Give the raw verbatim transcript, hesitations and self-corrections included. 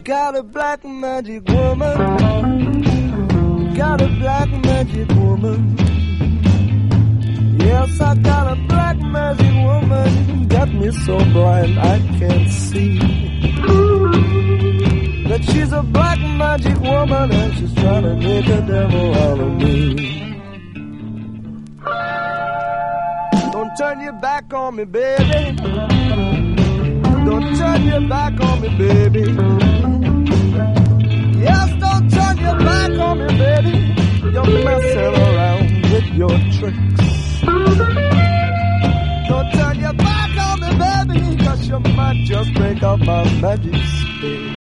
got a black magic woman. Got a black magic woman. Yes, I got a black magic woman. Got me so blind I can't see that she's a black magic woman and she's trying to make a devil out of me. Don't turn your back on me, baby. Don't turn your back on me, baby. Yes, don't turn your back on me, baby. You're messing around with your tricks. Don't turn your back on me, baby, cause you might just break up my magic spell.